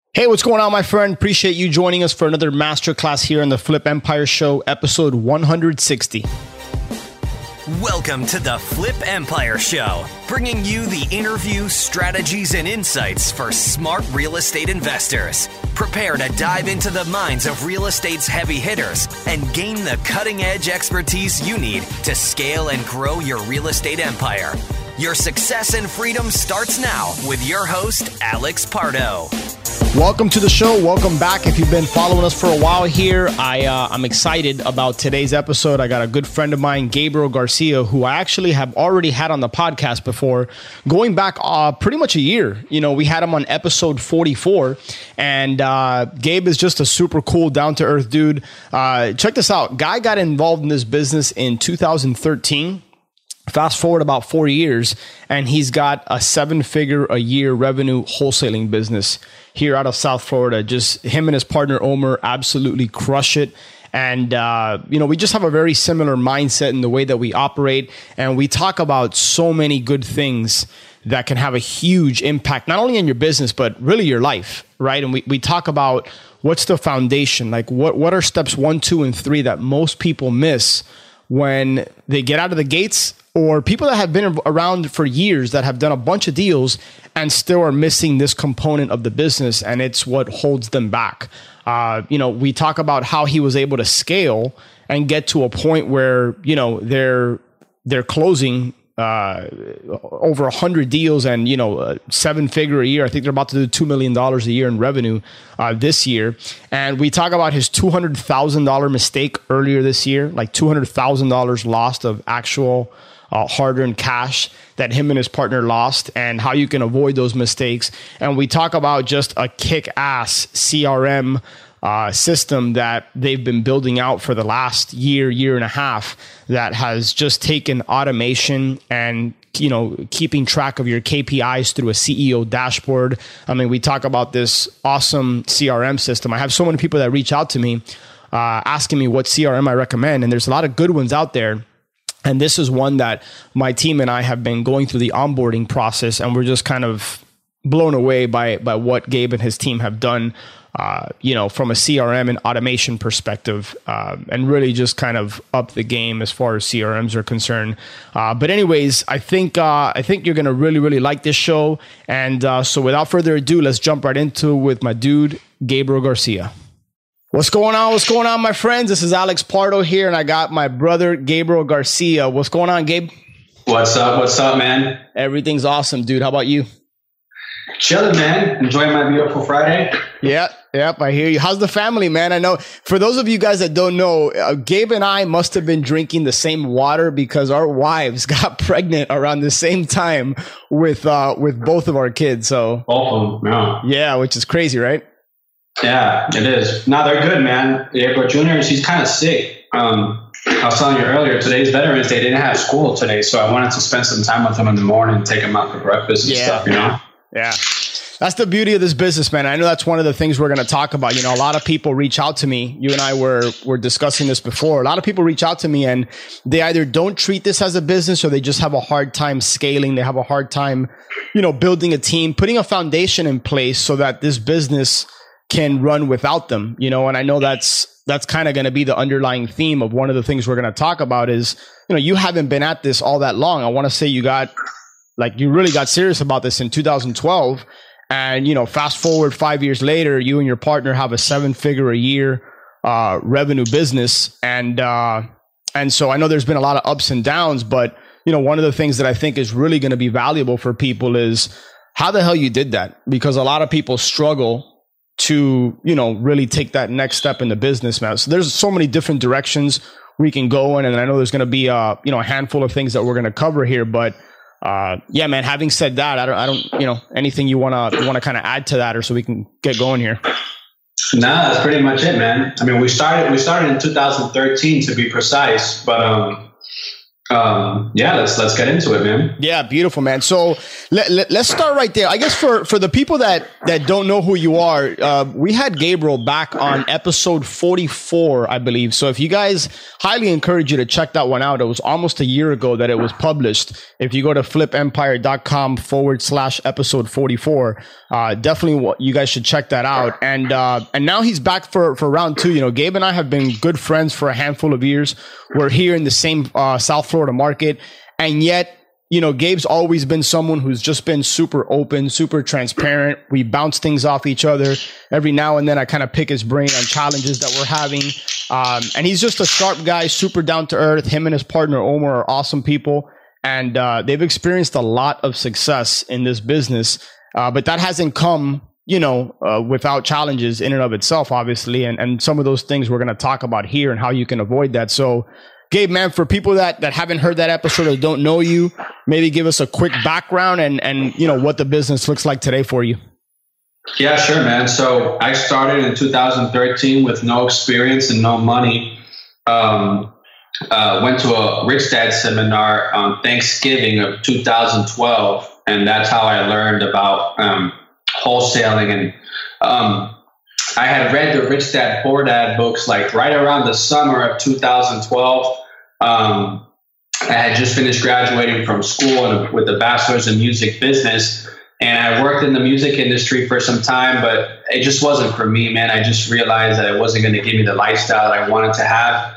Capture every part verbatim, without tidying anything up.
Hey, what's going on, my friend? Appreciate you joining us for another masterclass here on the Flip Empire Show, episode one hundred sixty. Welcome to the Flip Empire Show, bringing you the interview, strategies, and insights for smart real estate investors. Prepare to dive into the minds of real estate's heavy hitters and gain the cutting-edge expertise you need to scale and grow your real estate empire. Your success and freedom starts now with your host, Alex Pardo. Welcome to the show. Welcome back. If you've been following us for a while here, I, uh, I'm excited about today's episode. I got a good friend of mine, Gabriel Garcia, who I actually have already had on the podcast before, going back uh, pretty much a year. You know, we had him on episode forty-four, and uh, Gabe is just a super cool, down-to-earth dude. Uh, check this out. Guy got involved in this business in two thousand thirteen. Fast forward about four years, and he's got a seven-figure a year revenue wholesaling business here out of South Florida. Just him and his partner, Omer, absolutely crush it. And, uh, you know, we just have a very similar mindset in the way that we operate. And we talk about so many good things that can have a huge impact, not only on your business, but really your life, right? And we, we talk about what's the foundation, like what, what are steps one, two, and three that most people miss when they get out of the gates, or people that have been around for years that have done a bunch of deals and still are missing this component of the business, and it's what holds them back. Uh, you know, we talk about how he was able to scale and get to a point where, you know, they're they're closing uh, over a hundred deals and, you know, uh, seven figure a year. I think they're about to do two million dollars a year in revenue uh, this year. And we talk about his two hundred thousand dollars mistake earlier this year, like two hundred thousand dollars lost of actual Uh, hard-earned cash that him and his partner lost, and how you can avoid those mistakes. And we talk about just a kick-ass C R M uh, system that they've been building out for the last year, year and a half, that has just taken automation and, you know, keeping track of your K P Is through a C E O dashboard. I mean, we talk about this awesome C R M system. I have so many people that reach out to me uh, asking me what C R M I recommend, and there's a lot of good ones out there. And this is one that my team and I have been going through the onboarding process, and we're just kind of blown away by by what Gabe and his team have done, uh, you know, from a C R M and automation perspective, uh, and really just kind of up the game as far as C R Ms are concerned. Uh, but anyways, I think uh, I think you're gonna really really like this show, and uh, so without further ado, let's jump right into it with my dude Gabriel Garcia. What's going on? What's going on, my friends? This is Alex Pardo here, and I got my brother, Gabriel Garcia. What's going on, Gabe? What's up? What's up, man? Everything's awesome, dude. How about you? Chilling, man. Enjoying my beautiful Friday. Yep, yep, I hear you. How's the family, man? I know, for those of you guys that don't know, uh, Gabe and I must have been drinking the same water because our wives got pregnant around the same time with uh, with both of our kids. So, Both of them, yeah. Yeah, which is crazy, right? Yeah, it is. No, they're good, man. April Junior, he's kind of sick. Um, I was telling you earlier, today's Veterans Day. They didn't have school today, so I wanted to spend some time with him in the morning, take him out for breakfast and Yeah. stuff, you know? Yeah. That's the beauty of this business, man. I know that's one of the things we're going to talk about. You know, a lot of people reach out to me. You and I were were discussing this before. A lot of people reach out to me, and they either don't treat this as a business, or they just have a hard time scaling. They have a hard time, you know, building a team, putting a foundation in place so that this business can run without them, you know. And I know that's that's kind of going to be the underlying theme of one of the things we're going to talk about is, you know, you haven't been at this all that long. I want to say you got, like, you really got serious about this in two thousand twelve. And, you know, fast forward five years later, you and your partner have a seven figure a year uh, revenue business. And, uh, and so I know there's been a lot of ups and downs, but, you know, one of the things that I think is really going to be valuable for people is how the hell you did that, because a lot of people struggle to, you know, really take that next step in the business, man. So there's so many different directions we can go in. And I know there's going to be, uh, you know, a handful of things that we're going to cover here, but, uh, yeah, man, having said that, I don't, I don't, you know, anything you want to, want to kind of add to that, or so we can get going here. Nah, that's pretty much it, man. I mean, we started, we started in two thousand thirteen to be precise, but, um, um, yeah, let's let's get into it, man. Yeah, beautiful, man. So let, let, let's start right there. I guess for, for the people that, that don't know who you are, uh, we had Gabriel back on episode forty-four, I believe. So if you guys, highly encourage you to check that one out. It was almost a year ago that it was published. If you go to flipempire.com forward slash episode forty-four, uh, definitely what you guys should check that out. And uh, and now he's back for, for round two. You know, Gabe and I have been good friends for a handful of years. We're here in the same uh, South Florida market, and yet, you know, Gabe's always been someone who's just been super open, super transparent. We bounce things off each other. Every now and then I kind of pick his brain on challenges that we're having. Um, and he's just a sharp guy, super down to earth. Him and his partner, Omar, are awesome people. And uh, they've experienced a lot of success in this business. Uh, but that hasn't come, you know, uh, without challenges in and of itself, obviously. And, and some of those things we're going to talk about here and how you can avoid that. So, Gabe, man, for people that, that haven't heard that episode or don't know you, maybe give us a quick background and, and, you know, what the business looks like today for you. Yeah, sure, man. So I started in two thousand thirteen with no experience and no money. Um, uh, went to a Rich Dad seminar on Thanksgiving of two thousand twelve. And that's how I learned about um, wholesaling. And um, I had read the Rich Dad Poor Dad books like right around the summer of two thousand twelve. Um, I had just finished graduating from school and with a bachelor's in music business. And I worked in the music industry for some time, but it just wasn't for me, man. I just realized that it wasn't going to give me the lifestyle that I wanted to have.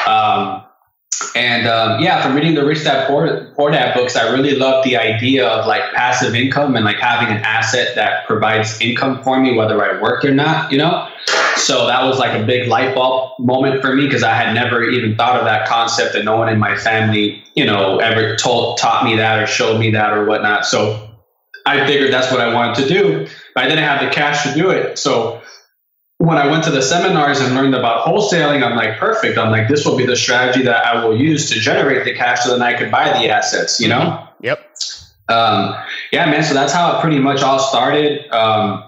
Um, and um, yeah, from reading the Rich Dad Poor, Poor Dad books, I really loved the idea of like passive income and like having an asset that provides income for me, whether I work or not, you know? So that was like a big light bulb moment for me because I had never even thought of that concept, and no one in my family, you know, ever told, taught me that or showed me that or whatnot. So I figured that's what I wanted to do, but I didn't have the cash to do it. So when I went to the seminars and learned about wholesaling, I'm like, perfect. I'm like, this will be the strategy that I will use to generate the cash so then I could buy the assets, you know? Yep. Um, yeah, man. So that's how it pretty much all started. Um,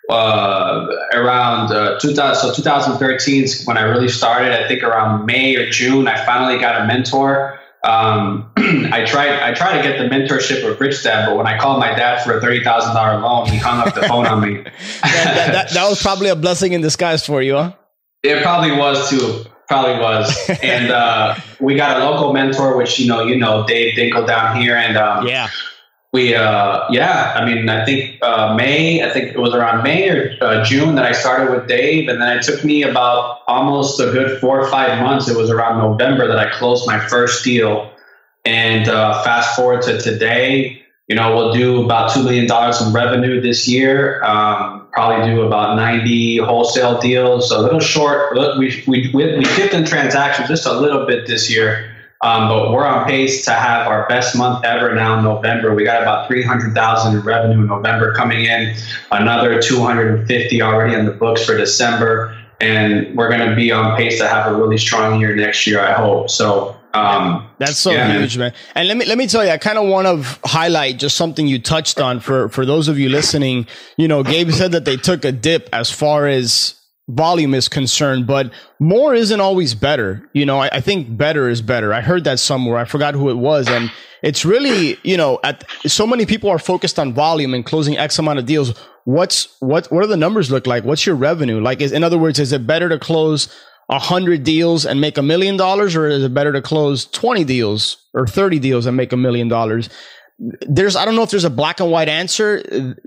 uh, around uh, two thousand, so twenty thirteen is when I really started. I think around May or June, I finally got a mentor. Um, I tried, I tried to get the mentorship of Rich Dad, but when I called my dad for a thirty thousand dollars loan, he hung up the phone on me. that, that, that, that was probably a blessing in disguise for you, huh? It probably was too. Probably was. And, uh, we got a local mentor, which, you know, you know, Dave Dinkel down here. And, um, yeah, we, uh, yeah, I mean, I think, uh, May, I think it was around May or uh, June that I started with Dave. And then it took me about almost a good four or five months. It was around November that I closed my first deal. And, uh, fast forward to today, you know, we'll do about two million dollars in revenue this year. Um, probably do about ninety wholesale deals, a little short. We, we, we dipped in transactions just a little bit this year. Um, but we're on pace to have our best month ever now in November. We got about three hundred thousand in revenue in November coming in, another two hundred fifty already in the books for December. And we're going to be on pace to have a really strong year next year, I hope. So, um, that's so yeah, huge, man. man. And let me, let me tell you, I kind of want to highlight just something you touched on for, for those of you listening. You know, Gabe said that they took a dip as far as volume is concerned, but more isn't always better. You know, I, I think better is better. I heard that somewhere. I forgot who it was. And it's really, you know, at so many people are focused on volume and closing X amount of deals. What's, what, what do the numbers look like? What's your revenue? Like, is, in other words, is it better to close a hundred deals and make a million dollars, or is it better to close twenty deals or thirty deals and make a million dollars? There's, I don't know if there's a black and white answer.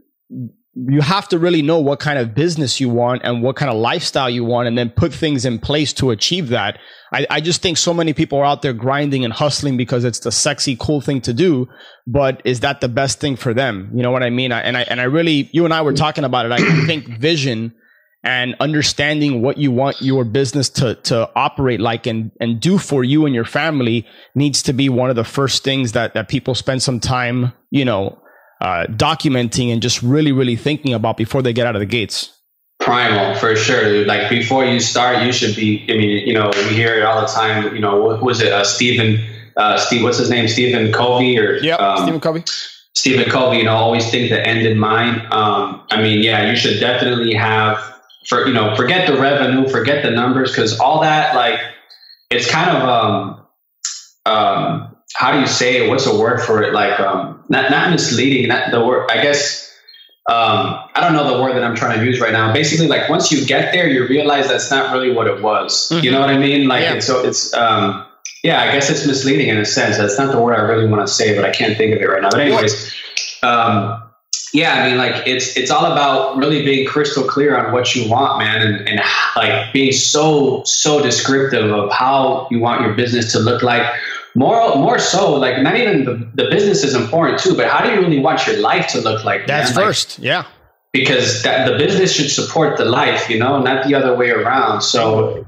You have to really know what kind of business you want and what kind of lifestyle you want, and then put things in place to achieve that. I, I just think so many people are out there grinding and hustling because it's the sexy, cool thing to do. But is that the best thing for them? You know what I mean? I, and I, and I really, you and I were talking about it. I think vision and understanding what you want your business to, to operate like and, and do for you and your family needs to be one of the first things that, that people spend some time, you know, Uh, documenting and just really, really thinking about before they get out of the gates. Primal, for sure, dude. Like, before you start, you should be, I mean, you know, we hear it all the time, you know, what was it? Uh, Stephen, uh, Steve, what's his name? Stephen Covey or yeah, um, Stephen Covey. Stephen Covey, you know, always think the end in mind. Um, I mean, yeah, you should definitely have, for, you know, forget the revenue, forget the numbers, because all that, like, it's kind of, um, um, how do you say it? What's the word for it? Like, um, not, not misleading, not the word, I guess, um, I don't know the word that I'm trying to use right now. Basically, like once you get there, you realize that's not really what it was. Mm-hmm. You know what I mean? Like, yeah. it's, so it's, um, yeah, I guess it's misleading in a sense. That's not the word I really want to say, but I can't think of it right now. But anyways, um, yeah, I mean, like it's it's all about really being crystal clear on what you want, man, and, and like being so so descriptive of how you want your business to look like. More more so, like not even the, the business is important too, but how do you really want your life to look like? That's man? first, like, yeah. Because that, the business should support the life, you know, not the other way around. So,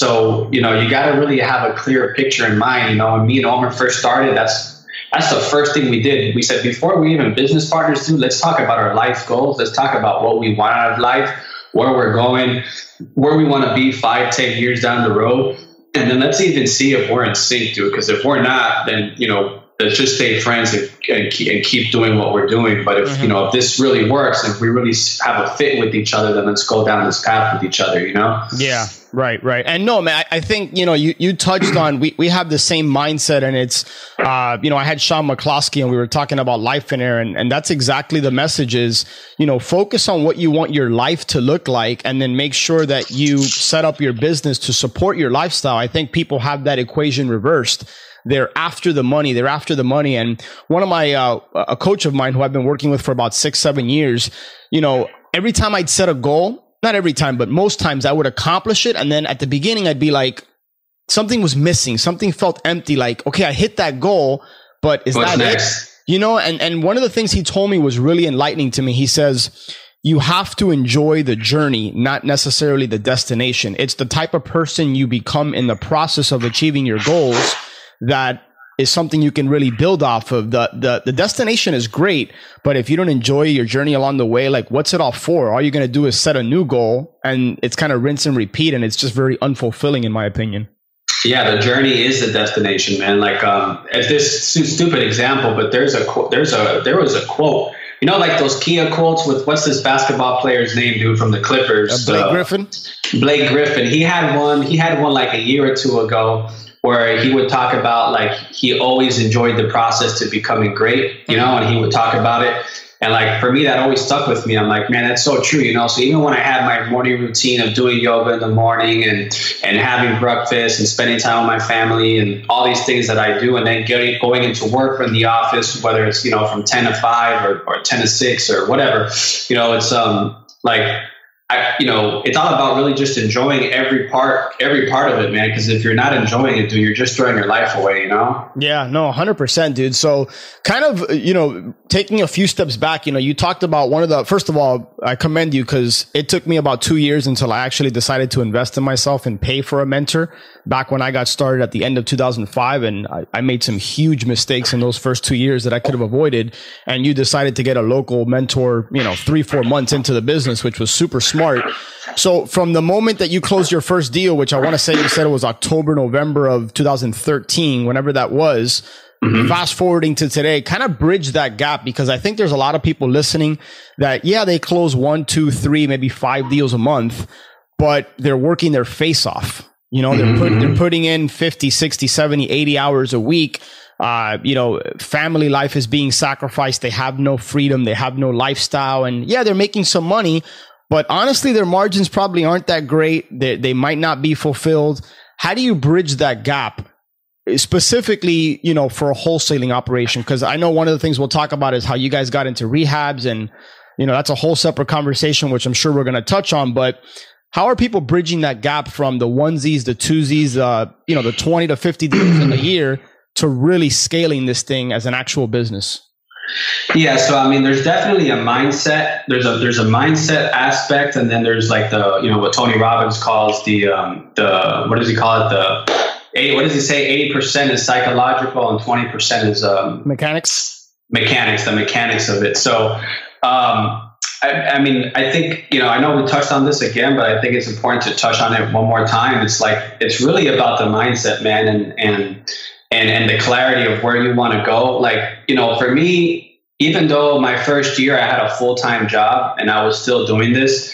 so you know, you got to really have a clear picture in mind. You know, when me and Omar first started, that's that's the first thing we did. We said before we even business partners do, let's talk about our life goals. Let's talk about what we want out of life, where we're going, where we want to be five, ten years down the road, and then let's even see if we're in sync, dude. Because if we're not, then you know. Let's just stay friends and, and, keep, and keep doing what we're doing. But if, mm-hmm. you know, if this really works, if we really have a fit with each other, then let's go down this path with each other, you know? Yeah, right, right. And no, man, I, I think, you know, you, you touched on, we, we have the same mindset, and it's, uh, you know, I had Sean McCloskey and we were talking about life in there, and, and that's exactly the message is, you know, focus on what you want your life to look like, and then make sure that you set up your business to support your lifestyle. I think people have that equation reversed. They're after the money. They're after the money. And one of my, uh, a coach of mine who I've been working with for about six, seven years, you know, every time I'd set a goal, not every time, but most times I would accomplish it. And then at the beginning, I'd be like, something was missing. Something felt empty. Like, okay, I hit that goal, but is What's that next? it? You know, and, and one of the things he told me was really enlightening to me. He says, you have to enjoy the journey, not necessarily the destination. It's the type of person you become in the process of achieving your goals that is something you can really build off of. The, the the destination is great, but if you don't enjoy your journey along the way, like what's it all for? All you're going to do is set a new goal, and it's kind of rinse and repeat, and it's just very unfulfilling in my opinion. Yeah, the journey is the destination, man. Like um, if this stupid example, but there's a there's a there was a quote. You know, like those Kia quotes with what's this basketball player's name, dude, from the Clippers? Uh, Blake uh, Griffin. Blake Griffin. He had one. He had one like a year or two ago, where he would talk about like he always enjoyed the process to becoming great, you know, and he would talk about it. And like for me, that always stuck with me. I'm like, man, that's so true, you know. So even when I had my morning routine of doing yoga in the morning and and having breakfast and spending time with my family and all these things that I do, and then getting going into work in the office, whether it's, you know, from ten to five or, or ten to six or whatever, you know, it's um like. I, you know, it's all about really just enjoying every part, every part of it, man. Because if you're not enjoying it, dude, you're just throwing your life away, you know? Yeah, no, one hundred percent, dude. So kind of, you know, taking a few steps back, you know, you talked about one of the, first of all, I commend you because it took me about two years until I actually decided to invest in myself and pay for a mentor back when I got started at the end of two thousand five. And I, I made some huge mistakes in those first two years that I could have avoided. And you decided to get a local mentor, you know, three, four months into the business, which was super smart. So from the moment that you closed your first deal, which I want to say you said it was October, November of two thousand thirteen, whenever that was, mm-hmm. fast forwarding to today, kind of bridge that gap, because I think there's a lot of people listening that, yeah, they close one, two, three, maybe five deals a month, but they're working their face off. You know, they're, put, they're putting in fifty, sixty, seventy, eighty hours a week. Uh, you know, family life is being sacrificed. They have no freedom. They have no lifestyle. And yeah, they're making some money, but honestly, their margins probably aren't that great. They, they might not be fulfilled. How do you bridge that gap? Specifically, you know, for a wholesaling operation? Because I know one of the things we'll talk about is how you guys got into rehabs, and, you know, that's a whole separate conversation, which I'm sure we're going to touch on. But how are people bridging that gap from the onesies, the twosies, uh, you know, the twenty to fifty deals in a year to really scaling this thing as an actual business? Yeah, so I mean, there's definitely a mindset. There's a there's a mindset aspect, and then there's like the, you know, what Tony Robbins calls the um the what does he call it the eight, what does he say eighty percent is psychological and twenty percent is um mechanics mechanics the mechanics of it. So um I, I mean, I think, you know, I know we touched on this again, but I think it's important to touch on it one more time. It's like, it's really about the mindset, man, and and and and the clarity of where you want to go. Like, you know, for me, even though my first year I had a full-time job and I was still doing this,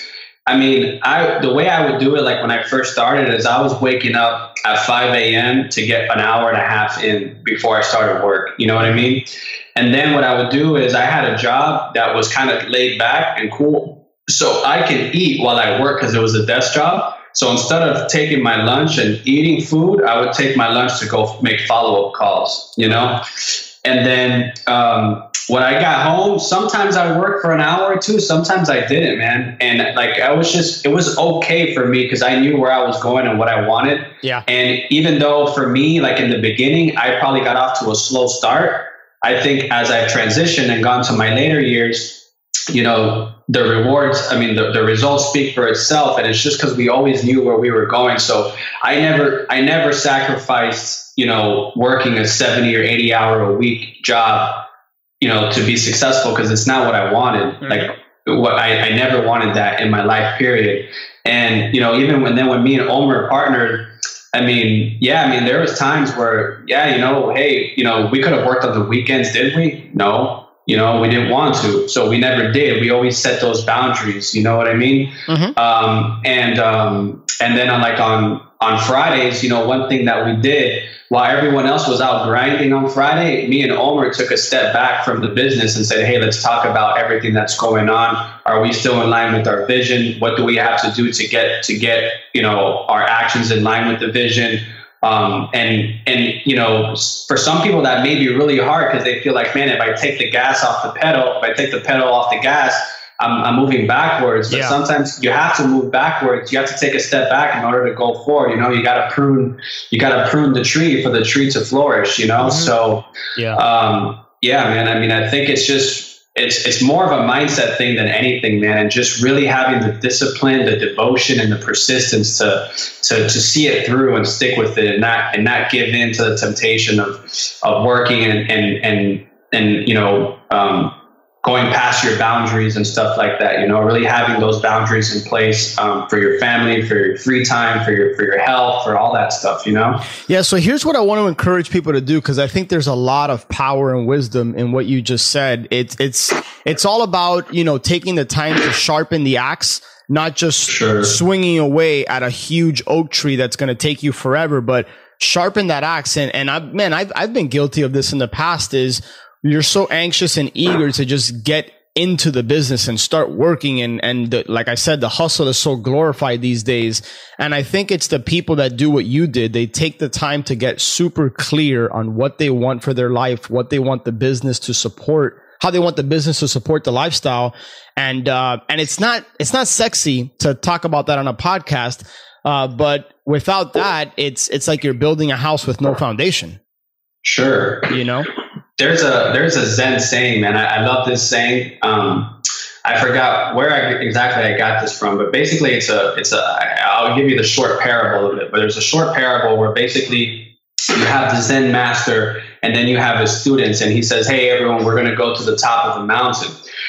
I mean, I the way I would do it, like when I first started, is I was waking up at five a.m. to get an hour and a half in before I started work. You know what I mean? And then what I would do is I had a job that was kind of laid back and cool, so I can eat while I work because it was a desk job. So instead of taking my lunch and eating food, I would take my lunch to go make follow-up calls, you know? And then um, when I got home, sometimes I worked for an hour or two. Sometimes I didn't, man. And like, I was just, it was okay for me because I knew where I was going and what I wanted. Yeah. And even though for me, like in the beginning, I probably got off to a slow start, I think as I've transitioned and gone to my later years, you know, the rewards, I mean, the, the results speak for itself. And it's just because we always knew where we were going. So I never, I never sacrificed, you know, working a seventy or eighty hour a week job, you know, to be successful, because it's not what I wanted. Mm-hmm. Like what I, I never wanted that in my life, period. And, you know, even when then when me and Omer partnered, I mean, yeah, I mean, there was times where, yeah, you know, hey, you know, we could have worked on the weekends, did we? No. You know, we didn't want to, so we never did. We always set those boundaries. You know what I mean? Mm-hmm. Um, and um, and then on like on on Fridays, you know, one thing that we did while everyone else was out grinding on Friday, me and Omer took a step back from the business and said, "Hey, let's talk about everything that's going on. Are we still in line with our vision? What do we have to do to get to get you know our actions in line with the vision?" Um, and, and, you know, for some people that may be really hard because they feel like, man, if I take the gas off the pedal, if I take the pedal off the gas, I'm, I'm moving backwards. But yeah. Sometimes you have to move backwards. You have to take a step back in order to go forward. You know, you got to prune, you got to prune the tree for the tree to flourish, you know? Mm-hmm. So, yeah. Um, yeah, man, I mean, I think it's just, It's it's more of a mindset thing than anything, man, and just really having the discipline, the devotion, and the persistence to to to see it through and stick with it, and not and not give in to the temptation of of working and and and and you know um, going past your boundaries and stuff like that. You know, really having those boundaries in place um, for your family, for your free time, for your for your health, for all that stuff. You know. Yeah. So here's what I want to encourage people to do, because I think there's a lot of power and wisdom in what you just said. It's it's it's all about, you know, taking the time to sharpen the axe, not just sure. swinging away at a huge oak tree that's going to take you forever, but sharpen that axe. And and I man, I've I've been guilty of this in the past. Is you're so anxious and eager to just get into the business and start working. And, and the, like I said, the hustle is so glorified these days. And I think it's the people that do what you did. They take the time to get super clear on what they want for their life, what they want the business to support, how they want the business to support the lifestyle. And, uh, and it's not, it's not sexy to talk about that on a podcast. Uh, but without that, it's, it's like you're building a house with no foundation. Sure. You know? There's a there's a Zen saying, man. I, I love this saying. Um, I forgot where I, exactly I got this from, but basically, it's a it's a. I'll give you the short parable of it. But there's a short parable where basically you have the Zen master, and then you have his students, and he says, "Hey, everyone, we're going to go to the top of the mountain."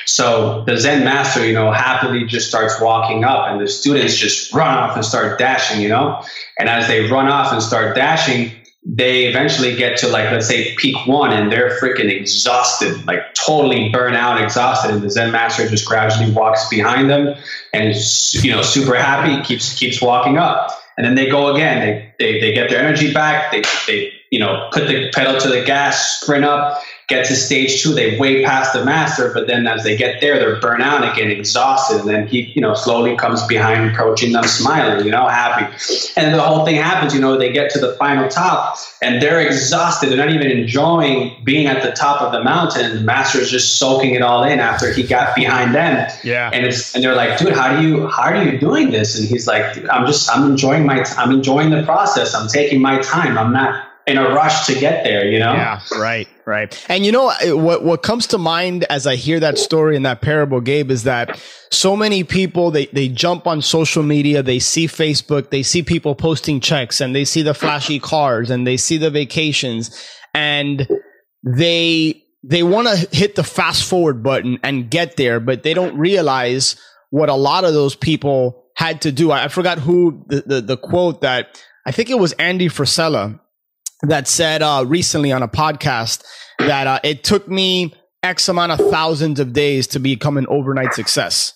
So the Zen master, you know, happily just starts walking up, and the students just run off and start dashing, you know. And as they run off and start dashing, they eventually get to, like, let's say peak one, and they're freaking exhausted, like totally burnt out, exhausted. And the Zen master just gradually walks behind them and, you know, super happy, keeps, keeps walking up. And then they go again, they, they, they get their energy back. They, they, you know, put the pedal to the gas, sprint up, get to stage two. They way past the master, but then as they get there, they're burnt out again, exhausted. And then he, you know, slowly comes behind, approaching them, smiling, you know, happy. And the whole thing happens, you know, they get to the final top and they're exhausted. They're not even enjoying being at the top of the mountain. And the master is just soaking it all in after he got behind them. Yeah. And it's, and they're like, dude, how do you, how are you doing this? And he's like, I'm just, I'm enjoying my, I'm enjoying the process. I'm taking my time. I'm not in a rush to get there, you know? Yeah, right, right. And you know, what what comes to mind as I hear that story and that parable, Gabe, is that so many people, they, they jump on social media, they see Facebook, they see people posting checks, and they see the flashy cars, and they see the vacations, and they they want to hit the fast forward button and get there, but they don't realize what a lot of those people had to do. I, I forgot who the, the, the quote that, I think it was Andy Frisella, that said uh, recently on a podcast that uh, it took me X amount of thousands of days to become an overnight success.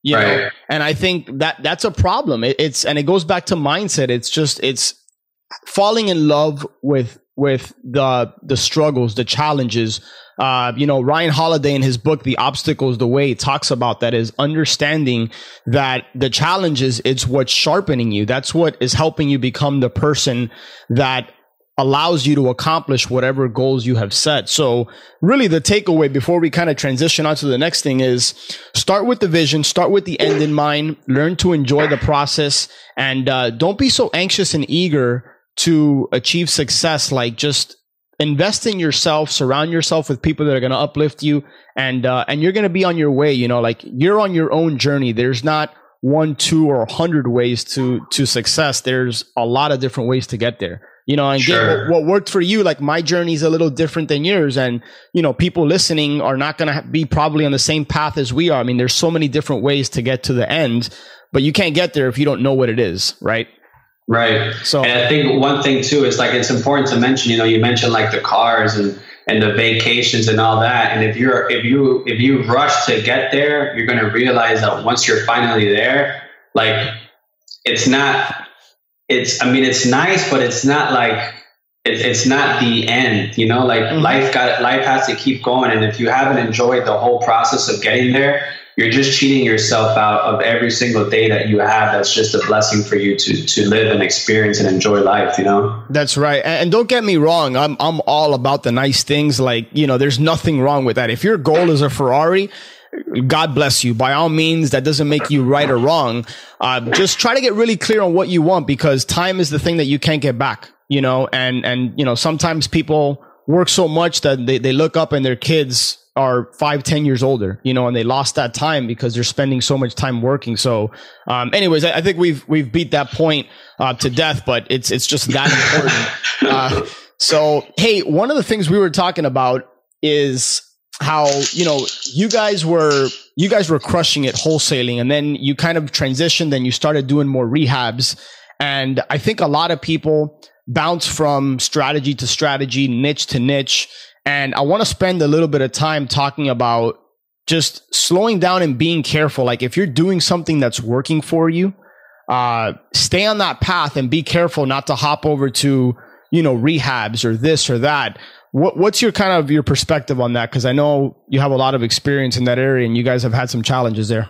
You right. know? And I think that that's a problem. It, it's, and it goes back to mindset. It's just, it's falling in love with, with the, the struggles, the challenges. Uh, you know, Ryan Holiday in his book, The Obstacle is the Way, talks about that, is understanding that the challenges, it's what's sharpening you. That's what is helping you become the person that allows you to accomplish whatever goals you have set. So really the takeaway before we kind of transition on to the next thing is start with the vision, start with the end in mind, learn to enjoy the process, and uh, don't be so anxious and eager to achieve success. Like, just invest in yourself, surround yourself with people that are going to uplift you, and uh, and you're going to be on your way. You know, like, you're on your own journey. There's not one, two, or a hundred ways to to success. There's a lot of different ways to get there. You know, and sure. get what, what worked for you. Like, my journey is a little different than yours, and you know, people listening are not going to be probably on the same path as we are. I mean, there's so many different ways to get to the end, but you can't get there if you don't know what it is, right? Right. So, and I think one thing too is, like, it's important to mention, you know, you mentioned like the cars and, and the vacations and all that. And if you're, if you, if you rush to get there, you're going to realize that once you're finally there, like, it's not, it's, I mean, it's nice, but it's not like, it, it's not the end, you know, like mm-hmm. life got, life has to keep going. And if you haven't enjoyed the whole process of getting there, you're just cheating yourself out of every single day that you have. That's just a blessing for you to to live and experience and enjoy life, you know? That's right. And don't get me wrong. I'm I'm all about the nice things. Like, you know, there's nothing wrong with that. If your goal is a Ferrari, God bless you. By all means, that doesn't make you right or wrong. Uh, just try to get really clear on what you want, because time is the thing that you can't get back, you know? And, and you know, sometimes people work so much that they, they look up and their kids are five, ten years older, you know, and they lost that time because they're spending so much time working. So, um, anyways, I, I think we've, we've beat that point, uh, to death, but it's, it's just that important. Uh, so, hey, one of the things we were talking about is how, you know, you guys were, you guys were crushing it wholesaling, and then you kind of transitioned and you started doing more rehabs. And I think a lot of people bounce from strategy to strategy, niche to niche. And I want to spend a little bit of time talking about just slowing down and being careful. Like, if you're doing something that's working for you, uh, stay on that path and be careful not to hop over to, you know, rehabs or this or that. What, what's your kind of your perspective on that? Because I know you have a lot of experience in that area, and you guys have had some challenges there.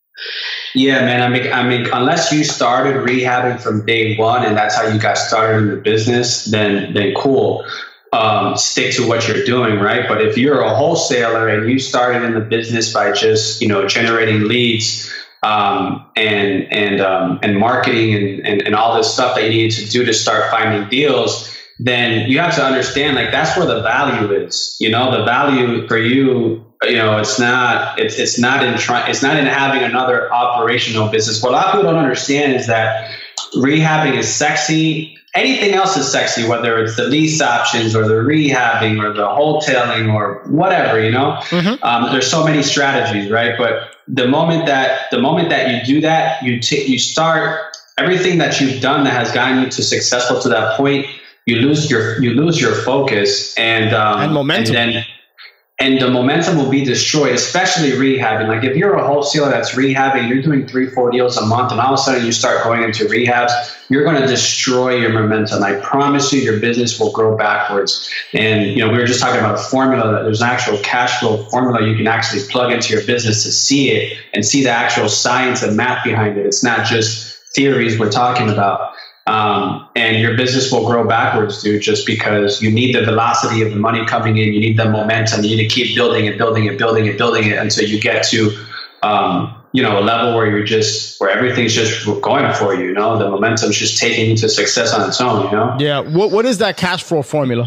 Yeah, man. I mean, I mean, unless you started rehabbing from day one and that's how you got started in the business, then then cool. Um, stick to what you're doing, right? But if you're a wholesaler and you started in the business by just, you know, generating leads um, and and um, and marketing and, and and all this stuff that you need to do to start finding deals, then you have to understand, like, that's where the value is. You know, the value for you, you know, it's not it's it's not in trying it's not in having another operational business. What a lot of people don't understand is that rehabbing is sexy. Anything else is sexy, whether it's the lease options or the rehabbing or the wholesaling or whatever, you know. Mm-hmm. Um, there's so many strategies, right? But the moment that the moment that you do that, you t- you start everything that you've done that has gotten you to successful to that point. You lose your you lose your focus and um, and momentum. And then, And the momentum will be destroyed, especially rehabbing. Like, if you're a wholesaler that's rehabbing, you're doing three, four deals a month, and all of a sudden you start going into rehabs, you're going to destroy your momentum. I promise you, your business will grow backwards. And, you know, we were just talking about a formula, that there's an actual cash flow formula you can actually plug into your business to see it and see the actual science and math behind it. It's not just theories we're talking about. Um, and your business will grow backwards, dude, just because you need the velocity of the money coming in. You need the momentum. You need to keep building and building and building and building it until you get to, um, you know, a level where you're just, where everything's just going for you, you know, the momentum's just taking you to success on its own, you know? Yeah. What, what is that cash flow formula?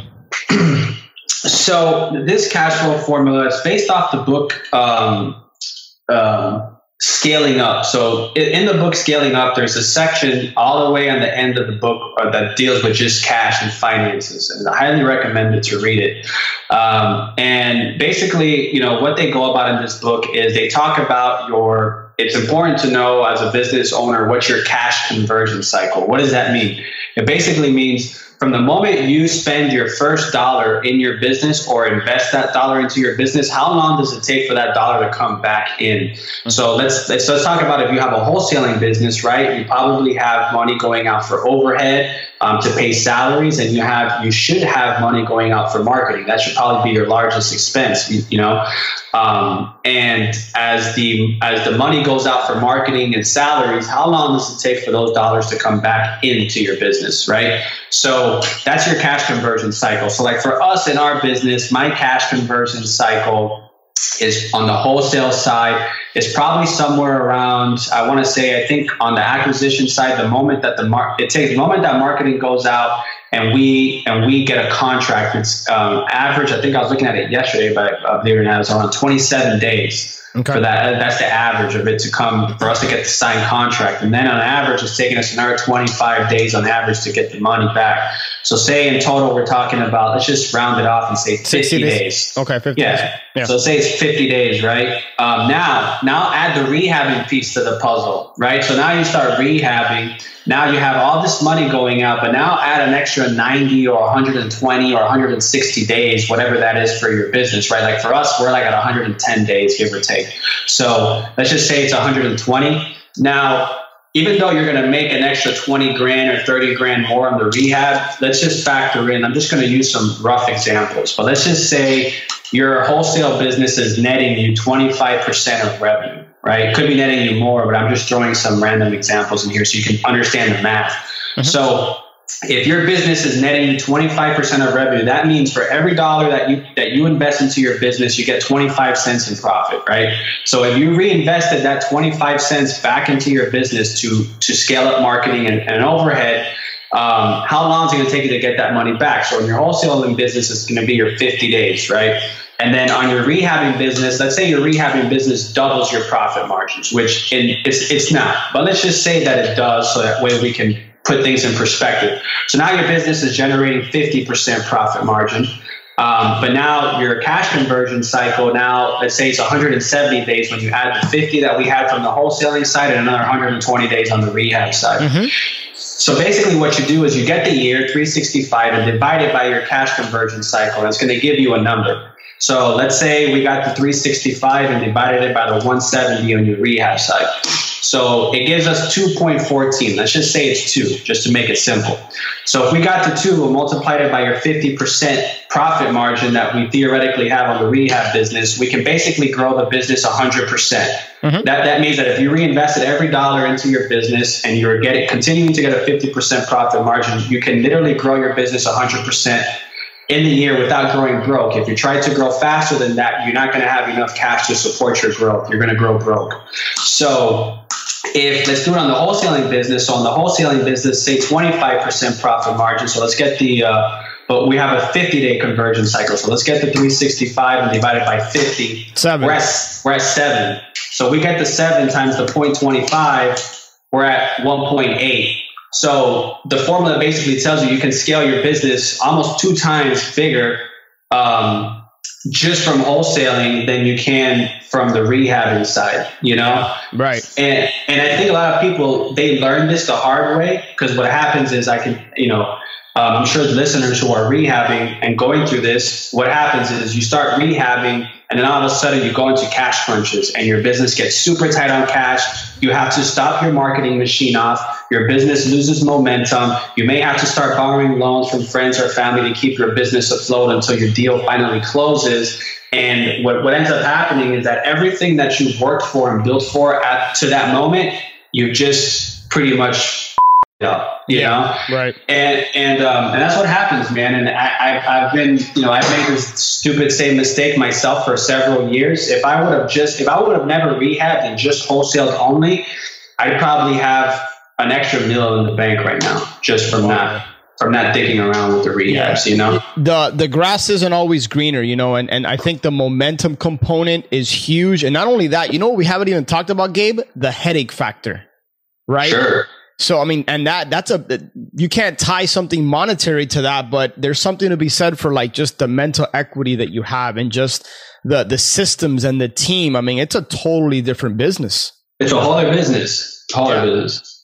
So this cash flow formula is based off the book, um, uh, Scaling Up. So in the book Scaling Up, there's a section all the way on the end of the book that deals with just cash and finances, and I highly recommend it to read it. Um, and basically, you know, what they go about in this book is they talk about your, it's important to know as a business owner, what's your cash conversion cycle? What does that mean? It basically means from the moment you spend your first dollar in your business or invest that dollar into your business, how long does it take for that dollar to come back in? Mm-hmm. So let's, let's let's talk about if you have a wholesaling business, right? You probably have money going out for overhead um, to pay salaries, and you have you should have money going out for marketing. That should probably be your largest expense, you, you know. Um, and as the as the money goes out for marketing and salaries, how long does it take for those dollars to come back into your business, right? So that's your cash conversion cycle. So like for us in our business, my cash conversion cycle is on the wholesale side is probably somewhere around, I want to say, I think on the acquisition side, the moment that the mar- it takes the moment that marketing goes out and we and we get a contract, it's um, average. I think I was looking at it yesterday, but uh, believe it or not, it's around twenty-seven days. Okay. For that, that's the average of it to come for us to get the signed contract, and then on average, it's taking us another twenty-five days on average to get the money back. So, say in total, we're talking about, let's just round it off and say fifty days. days. Okay, fifty yeah. days. Yeah. So say it's fifty days, right? Um, now, now add the rehabbing piece to the puzzle, right? So now you start rehabbing. Now you have all this money going out, but now add an extra ninety or one hundred twenty or one hundred sixty days, whatever that is for your business, right? Like for us, we're like at one hundred ten days, give or take. So let's just say it's one hundred twenty. Now, even though you're going to make an extra twenty grand or thirty grand more on the rehab, let's just factor in, I'm just going to use some rough examples, but let's just say your wholesale business is netting you twenty-five percent of revenue. Right? It could be netting you more, but I'm just throwing some random examples in here so you can understand the math. Mm-hmm. So if your business is netting you twenty-five percent of revenue, that means for every dollar that you that you invest into your business, you get twenty-five cents in profit, right? So if you reinvested that twenty-five cents back into your business to to scale up marketing and, and overhead, um, how long is it going to take you to get that money back? So in your wholesaling business, it's going to be your fifty days, right? And then on your rehabbing business, let's say your rehabbing business doubles your profit margins, which in, it's, it's not. But let's just say that it does, so that way we can put things in perspective. So now your business is generating fifty percent profit margin. Um, but now your cash conversion cycle, now let's say it's one hundred seventy days when you add the fifty that we had from the wholesaling side and another one hundred twenty days on the rehab side. Mm-hmm. So basically what you do is you get the year three sixty-five and divide it by your cash conversion cycle. And it's going to give you a number. So let's say we got the three sixty-five and divided it by the one seventy on your rehab side. So it gives us two point one four. Let's just say it's two, just to make it simple. So if we got the two and multiplied it by your fifty percent profit margin that we theoretically have on the rehab business, we can basically grow the business one hundred percent. Mm-hmm. That that means that if you reinvested every dollar into your business and you're getting continuing to get a fifty percent profit margin, you can literally grow your business one hundred percent in the year without growing broke. If you try to grow faster than that, you're not going to have enough cash to support your growth. You're going to grow broke. So if let's do it on the wholesaling business. So on the wholesaling business, say twenty-five percent profit margin. So let's get the, uh, but we have a fifty day conversion cycle. So let's get the three sixty-five and divide it by fifty. Seven. We're at, we're at seven. So we get the seven times the zero point two five. We're at one point eight. So the formula basically tells you you can scale your business almost two times bigger um, just from wholesaling than you can from the rehabbing side, you know? Right. And and I think a lot of people, they learn this the hard way, because what happens is I can, you know, um, I'm sure the listeners who are rehabbing and going through this, what happens is you start rehabbing and then all of a sudden you go into cash crunches and your business gets super tight on cash. You have to stop your marketing machine off. Your business loses momentum. You may have to start borrowing loans from friends or family to keep your business afloat until your deal finally closes. And what, what ends up happening is that everything that you worked for and built for at to that moment, you just pretty much up, you yeah, know? Right. And and um, and that's what happens, man. And I, I, I've been, you know, I've made this stupid same mistake myself for several years. If I would have just, if I would have never rehabbed and just wholesaled only, I'd probably have an extra mil in the bank right now, just from that. From not digging around with the rehabs, you know? The the grass isn't always greener, you know, and, and I think the momentum component is huge. And not only that, you know what we haven't even talked about, Gabe? The headache factor, right? Sure. So, I mean, and that that's a, you can't tie something monetary to that, but there's something to be said for like just the mental equity that you have and just the, the systems and the team. I mean, it's a totally different business. It's a whole other business. Whole other yeah. business.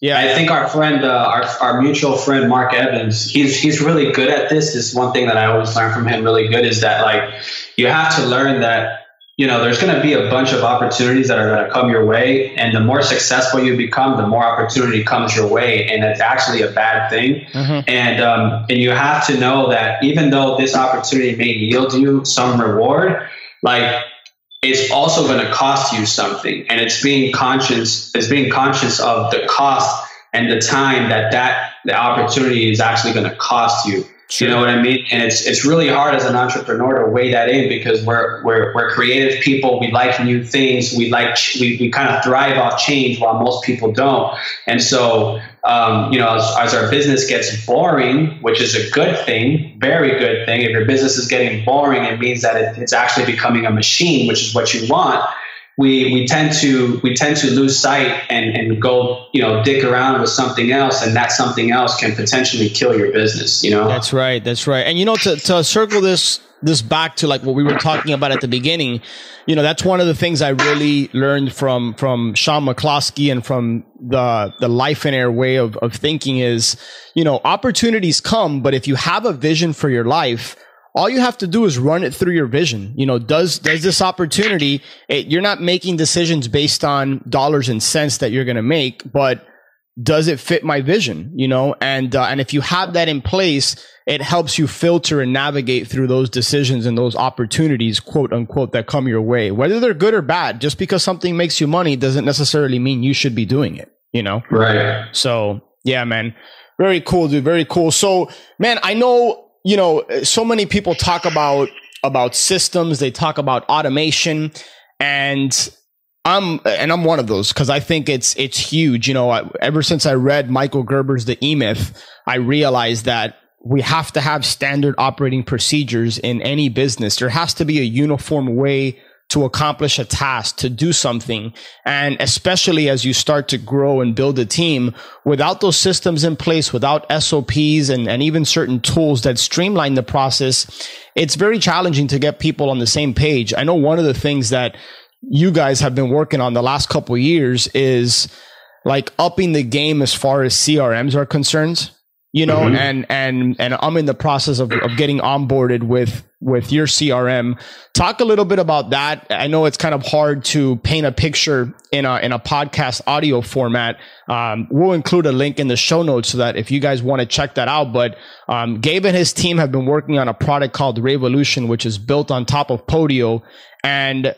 Yeah, I think our friend, uh, our our mutual friend Mark Evans, he's he's really good at this. This is one thing that I always learn from him. Really good is that like you have to learn that. You know, there's going to be a bunch of opportunities that are going to come your way. And the more successful you become, the more opportunity comes your way. And it's actually a bad thing. Mm-hmm. And um, and you have to know that even though this opportunity may yield you some reward, like it's also going to cost you something. And it's being conscious, it's being conscious of the cost and the time that that the opportunity is actually going to cost you. You know what I mean? And it's it's really hard as an entrepreneur to weigh that in because we're we're we're creative people. We like new things. We like we, we kind of thrive off change while most people don't. And so um, you know, as, as our business gets boring, which is a good thing, very good thing. If your business is getting boring, it means that it, it's actually becoming a machine, which is what you want. We we tend to we tend to lose sight and, and go, you know, dick around with something else, and that something else can potentially kill your business, you know? That's right. That's right. And, you know, to, to circle this this back to like what we were talking about at the beginning, you know, that's one of the things I really learned from from Sean McCloskey and from the the Life in Air way of, of thinking is, you know, opportunities come, but if you have a vision for your life, all you have to do is run it through your vision. You know, does does this opportunity, it, you're not making decisions based on dollars and cents that you're going to make, but does it fit my vision? You know, and uh, and if you have that in place, it helps you filter and navigate through those decisions and those opportunities, quote unquote, that come your way. Whether they're good or bad, just because something makes you money doesn't necessarily mean you should be doing it, you know? Right. So, yeah, man. Very cool, dude. Very cool. So, man, I know, you know, so many people talk about about systems. They talk about automation, and I'm and I'm one of those because I think it's it's huge. You know, I, ever since I read Michael Gerber's The E-Myth, I realized that we have to have standard operating procedures in any business. There has to be a uniform way to accomplish a task, to do something. And especially as you start to grow and build a team, without those systems in place, without S O Ps and, and even certain tools that streamline the process, it's very challenging to get people on the same page. I know one of the things that you guys have been working on the last couple of years is like upping the game as far as C R Ms are concerned. You know, mm-hmm. and, and, and I'm in the process of, of getting onboarded with, with your C R M. Talk a little bit about that. I know it's kind of hard to paint a picture in a, in a podcast audio format. Um, we'll include a link in the show notes so that if you guys want to check that out, but, um, Gabe and his team have been working on a product called Revolution, which is built on top of Podio, and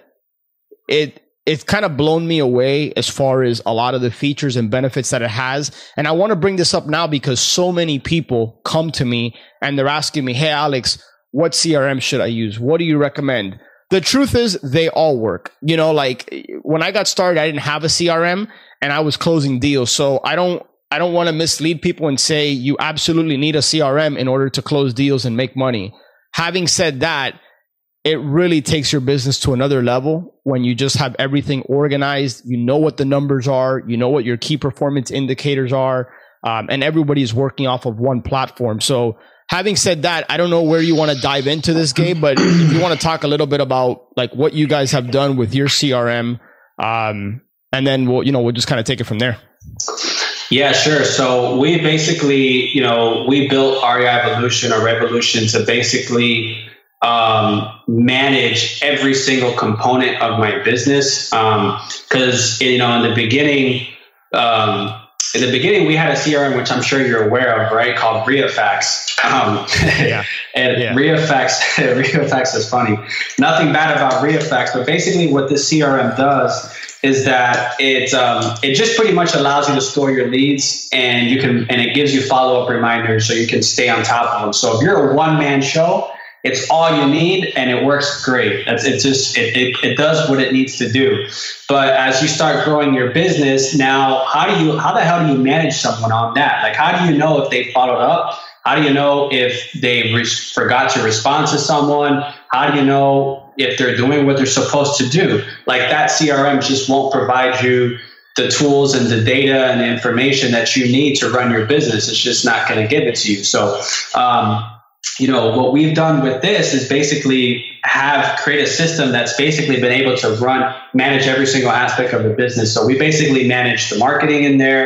it, it's kind of blown me away as far as a lot of the features and benefits that it has. And I want to bring this up now because so many people come to me and they're asking me, hey, Alex, what C R M should I use? What do you recommend? The truth is they all work. You know, like when I got started, I didn't have a C R M and I was closing deals. So I don't, I don't want to mislead people and say you absolutely need a C R M in order to close deals and make money. Having said that, it really takes your business to another level when you just have everything organized. You know what the numbers are, you know what your key performance indicators are, um, and everybody's working off of one platform. So having said that, I don't know where you want to dive into this, Gabe, but if you want to talk a little bit about like what you guys have done with your C R M, um, and then we'll, you know, we'll just kind of take it from there. Yeah, sure. So we basically, you know, we built R E I Evolution or Revolution to basically um, manage every single component of my business. Um, cause you know, in the beginning, um, in the beginning we had a C R M, which I'm sure you're aware of, right? Called ReaFax. Um, yeah. and yeah. ReaFax, ReaFax is funny. Nothing bad about ReaFax, but basically what this C R M does is that it um, it just pretty much allows you to store your leads, and you can and it gives you follow-up reminders so you can stay on top of them. So if you're a one-man show, it's all you need, and it works great. That's it. Just it, it it does what it needs to do. But as you start growing your business, now how do you how the hell do you manage someone on that? Like, how do you know if they followed up? How do you know if they re- forgot to respond to someone? How do you know if they're doing what they're supposed to do? Like, that C R M just won't provide you the tools and the data and the information that you need to run your business. It's just not going to give it to you. So, um, you know, what we've done with this is basically have create a system that's basically been able to run, manage every single aspect of the business. So we basically manage the marketing in there.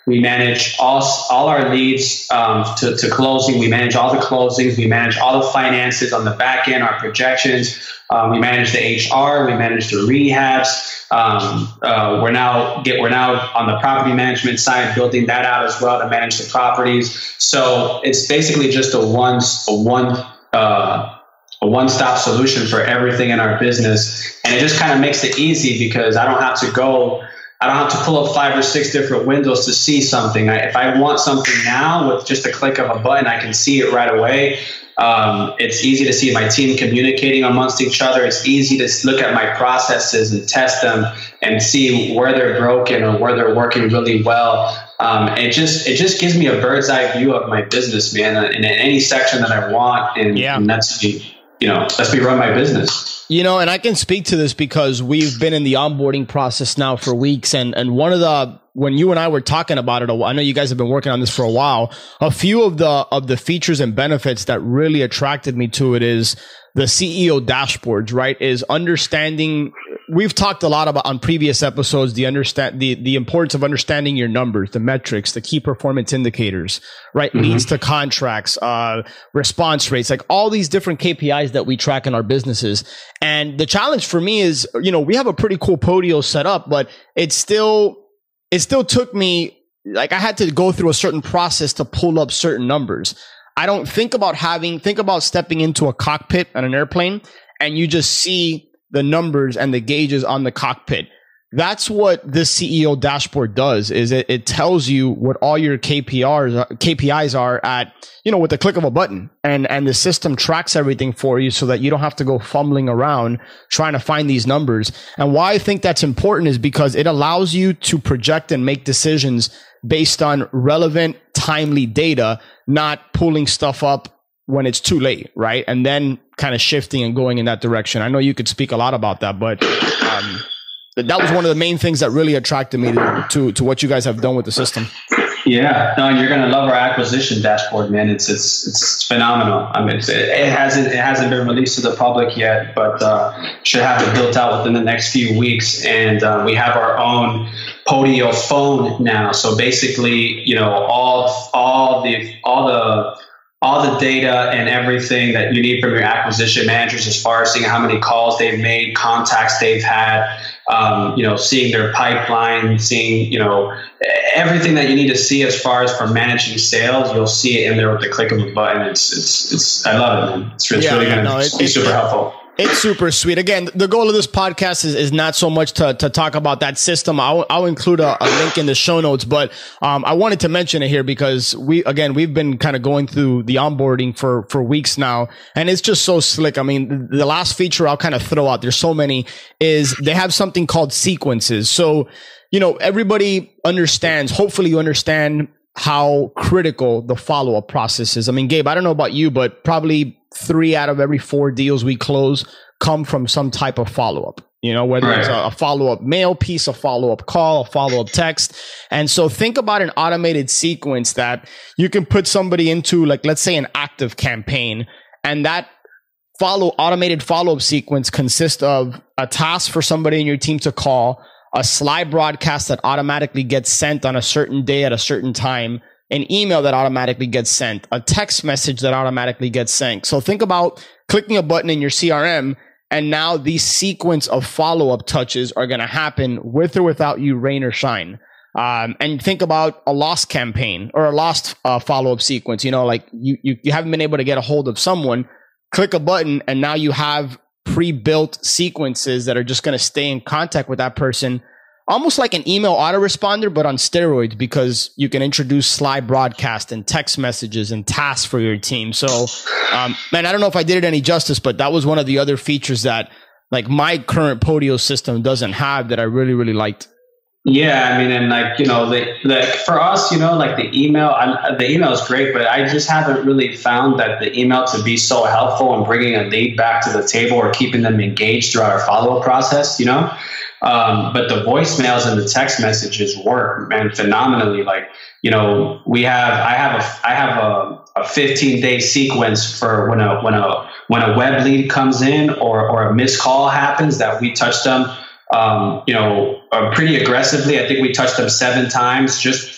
We manage all all our leads um, to, to closing. We manage all the closings. We manage all the finances on the back end, our projections. Um, we manage the H R. We manage the rehabs. Um, uh, we're now get we're now on the property management side, building that out as well to manage the properties. So it's basically just a one a one uh, a one-stop solution for everything in our business, and it just kind of makes it easy because I don't have to go. I don't have to pull up five or six different windows to see something. I, if I want something now with just a click of a button, I can see it right away. Um, it's easy to see my team communicating amongst each other. It's easy to look at my processes and test them and see where they're broken or where they're working really well. Um, it just it just gives me a bird's eye view of my business, man, in, in any section that I want. And, yeah. and that's you know, let's me run my business. You know, and I can speak to this because we've been in the onboarding process now for weeks. And, and one of the, when you and I were talking about it, I know you guys have been working on this for a while. A few of the, of the features and benefits that really attracted me to it is the C E O dashboards, right? Is understanding. We've talked a lot about on previous episodes, the understand the, the importance of understanding your numbers, the metrics, the key performance indicators, right? Mm-hmm. Leads to contracts, uh, response rates, like all these different K P Is that we track in our businesses. And the challenge for me is, you know, we have a pretty cool Podio set up, but it still, it still took me, like I had to go through a certain process to pull up certain numbers. I don't think about having, think about stepping into a cockpit on an airplane and you just see the numbers and the gauges on the cockpit. That's what this C E O dashboard does, is it, it tells you what all your K P Rs, K P Is are at, you know, with the click of a button, and, and the system tracks everything for you so that you don't have to go fumbling around trying to find these numbers. And why I think that's important is because it allows you to project and make decisions based on relevant, timely data, not pulling stuff up when it's too late, right? And then kind of shifting and going in that direction. I know you could speak a lot about that, but um, that was one of the main things that really attracted me to, to, to what you guys have done with the system. Yeah, no, you're gonna love our acquisition dashboard, man. It's it's it's phenomenal. I mean, it's, it, it hasn't it hasn't been released to the public yet, but uh, should have it built out within the next few weeks. And uh, we have our own Podio phone now. So basically, you know, all all the all the all the data and everything that you need from your acquisition managers, as far as seeing how many calls they've made, contacts they've had, um, you know, seeing their pipeline, seeing, you know, everything that you need to see as far as for managing sales, you'll see it in there with the click of a button. It's, it's, it's, I love it, man. It's, it's yeah, really going to no, be super helpful. It's super sweet. Again, the goal of this podcast is, is not so much to, to talk about that system. I'll, I'll include a, a link in the show notes, but um, I wanted to mention it here because we, again, we've been kind of going through the onboarding for, for weeks now, and it's just so slick. I mean, the last feature I'll kind of throw out, there's so many, is they have something called sequences. So, you know, everybody understands, hopefully you understand how critical the follow-up process is. I mean, Gabe, I don't know about you, but probably three out of every four deals we close come from some type of follow-up, you know, whether right. it's a, a follow-up mail piece, a follow-up call, a follow-up text. And so think about an automated sequence that you can put somebody into, like, let's say an active campaign, and that follow automated follow-up sequence consists of a task for somebody in your team to call, a slide broadcast that automatically gets sent on a certain day at a certain time, an email that automatically gets sent, a text message that automatically gets sent. So think about clicking a button in your C R M, and now these sequence of follow-up touches are going to happen with or without you, rain or shine. Um, and think about a lost campaign or a lost uh, follow-up sequence. You know, like you, you you haven't been able to get a hold of someone, click a button, and now you have pre-built sequences that are just going to stay in contact with that person, almost like an email autoresponder, but on steroids, because you can introduce slide broadcast and text messages and tasks for your team. So, um, man, I don't know if I did it any justice, but that was one of the other features that, like, my current Podio system doesn't have that I really, really liked. Yeah, I mean, and like, you know, the, the, for us, you know, like the email, I, the email is great, but I just haven't really found that the email to be so helpful in bringing a lead back to the table or keeping them engaged throughout our follow-up process, you know? Um, but the voicemails and the text messages work, man, phenomenally. Like, you know, we have, I have a, I have a, a fifteen day sequence for when a, when a, when a web lead comes in or, or a missed call happens that we touch them, um, you know, uh, pretty aggressively. I think we touched them seven times just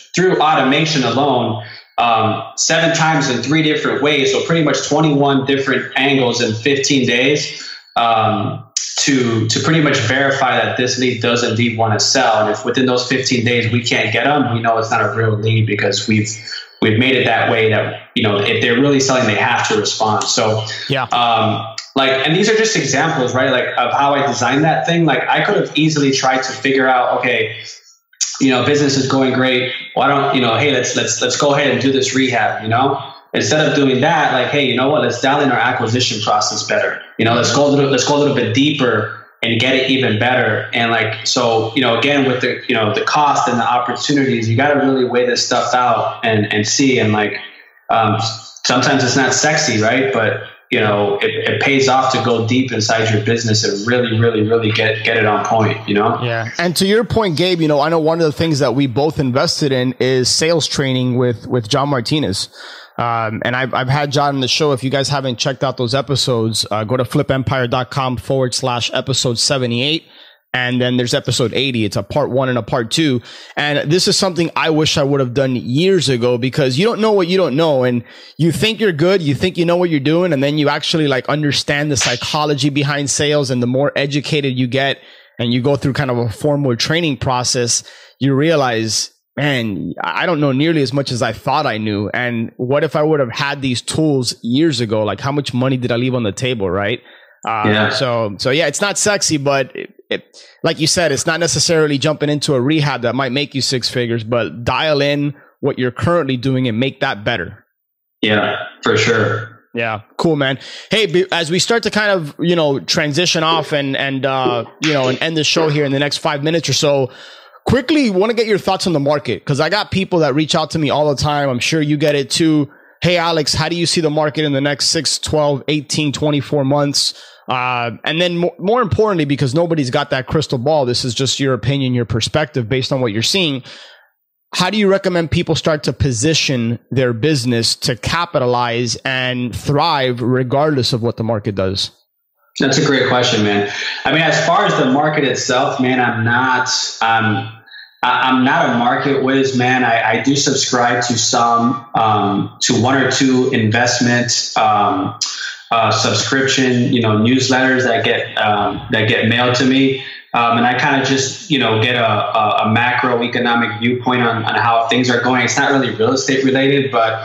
through automation alone, um, seven times in three different ways. So pretty much twenty-one different angles in fifteen days. Um, to to pretty much verify that this lead does indeed want to sell. And if within those fifteen days we can't get them, we know it's not a real lead because we've we've made it that way that, you know, if they're really selling, they have to respond. So yeah, um, like, and these are just examples, right? Like of how I designed that thing. Like I could have easily tried to figure out, okay, you know, business is going great. Why don't, you know, hey, let's let's let's go ahead and do this rehab, you know? Instead of doing that, like, hey, you know what? Let's dial in our acquisition process better. You know, let's go a little, let's go a little bit deeper and get it even better. And like, so, you know, again, with the, you know, the cost and the opportunities, you got to really weigh this stuff out and and see. And like, um, sometimes it's not sexy, right? But you know, it, it pays off to go deep inside your business and really, really, really get get it on point. You know. Yeah. And to your point, Gabe, you know, I know one of the things that we both invested in is sales training with with John Martinez. Um, and I've, I've had John on the show. If you guys haven't checked out those episodes, uh, go to flipempire.com forward slash episode seventy-eight. And then there's episode eighty. It's a part one and a part two. And this is something I wish I would have done years ago because you don't know what you don't know. And you think you're good. You think you know what you're doing. And then you actually like understand the psychology behind sales. And the more educated you get and you go through kind of a formal training process, you realize, man, I don't know nearly as much as I thought I knew. And what if I would have had these tools years ago? Like how much money did I leave on the table, right? Uh, yeah. So, so yeah, it's not sexy, but it, it, like you said, it's not necessarily jumping into a rehab that might make you six figures, but dial in what you're currently doing and make that better. Yeah, for sure. Yeah. Cool, man. Hey, as we start to kind of, you know, transition off and, and, uh, you know, and end the show here in the next five minutes or so, quickly want to get your thoughts on the market. Cause I got people that reach out to me all the time. I'm sure you get it too. Hey, Alex, how do you see the market in the next six, twelve, eighteen, twenty-four months? Uh, and then more, more importantly, because nobody's got that crystal ball, this is just your opinion, your perspective based on what you're seeing. How do you recommend people start to position their business to capitalize and thrive regardless of what the market does? That's a great question, man. I mean, as far as the market itself, man, I'm not, um, I'm not a market whiz, man. I, I do subscribe to some, um, to one or two investment, um, uh, subscription, you know, newsletters that get, um, that get mailed to me. Um, and I kind of just, you know, get a, a, a macroeconomic viewpoint on, on how things are going. It's not really real estate related, but,